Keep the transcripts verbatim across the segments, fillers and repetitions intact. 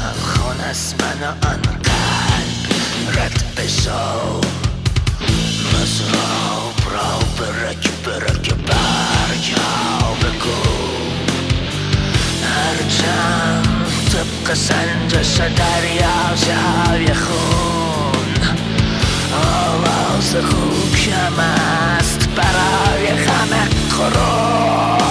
خون از من آن قلب رد بشو مزراب را برک برک برگ ها بگو هرچند طبق سنجش دریا شوی خون آواز خوب کم است برای غم غرور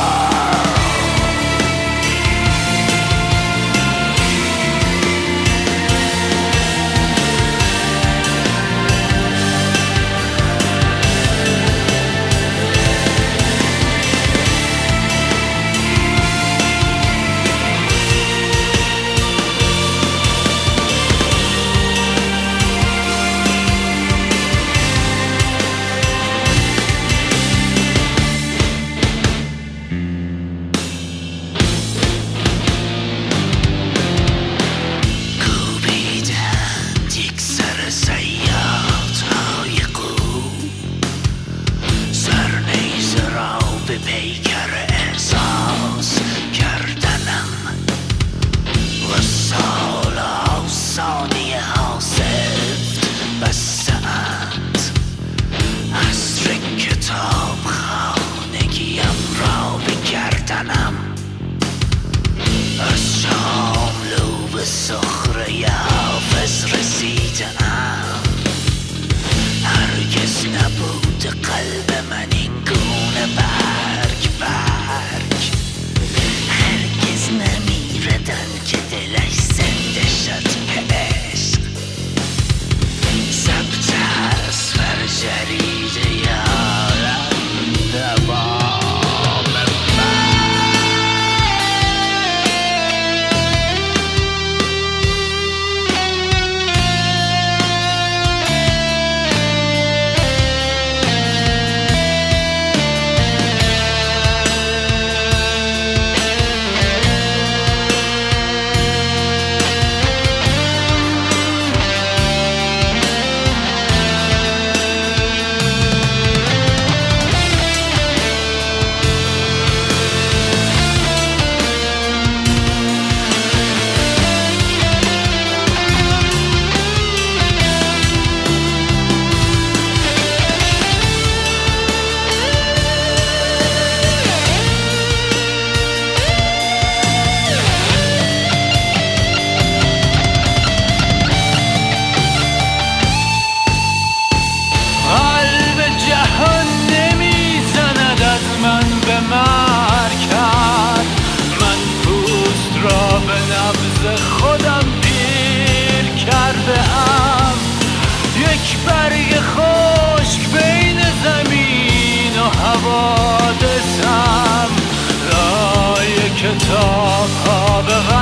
به پیکر احساس کردنم و سالها ثانیه ها سفت بسته‌اند عصر کتاب خانگیم را به گردنم از شاملو به سخره حافظ رسیده‌ام هرگز نبود قلب من این گونه برگ برگ هرگز نمیردن که دلش زنده شد به عشق ثبت از بر جریده یارم دوام من خودم پیر کرده ام یک برگ خشک بین زمین و حوادثم لای کتاب ها به